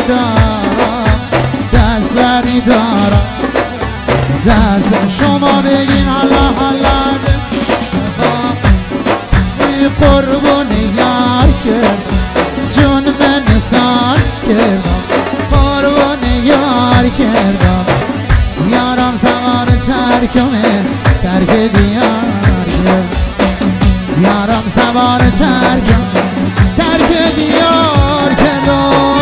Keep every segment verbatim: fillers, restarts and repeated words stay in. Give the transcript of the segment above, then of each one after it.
دارم دست بری دارم دست شما بگین الله الله قربون یار کرد جون من سال کردم قربون یار کردم یارم سوار چرکمه ترک دیار کرد یارم سوار چرکم ترک دیار کردم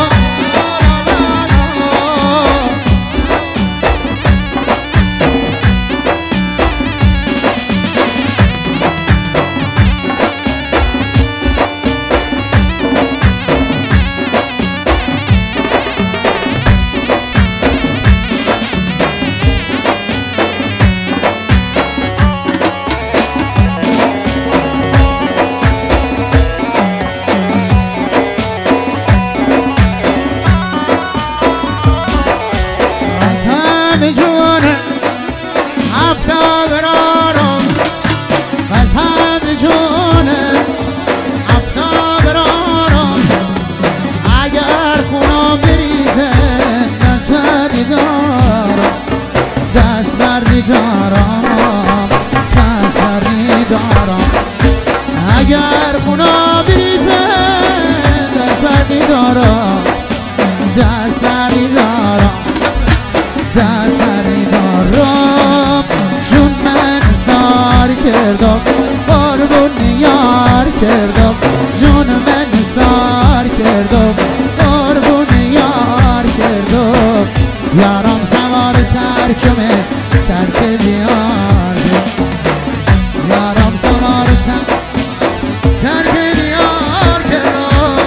دست بردی دارم دست بردی دارم اگر خونا بریزه دست بردی دارم دست بردی دارم دست بردی دارم جون من سار کردم قربون یار کردم جون من سار کردم قربون یار کردم یارم سوار چرکمه ترک دیار یارم سوار چرک ترک دیار کردم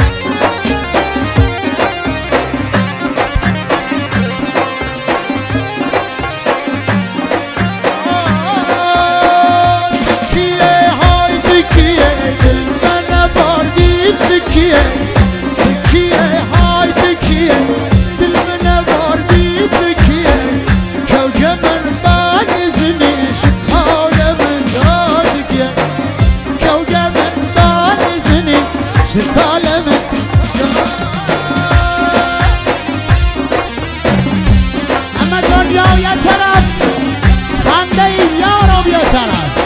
کیه های کیه دل من نباردید کیه کیه های کیه دل من نباردید کیه کوکب من بانزنیش حال من داد کیه کوکب من بانزنیش حال من اما دنیا یه طرف خنده یارم یه طرف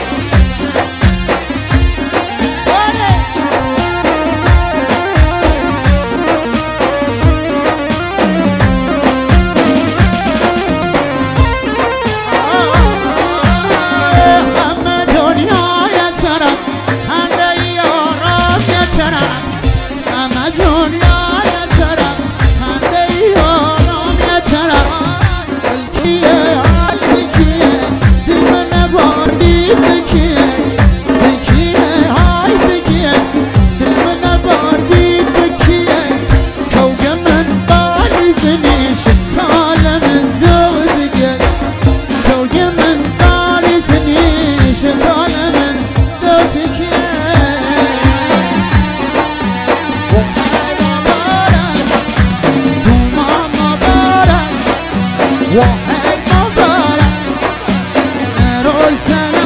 وحد مبارك روي سنة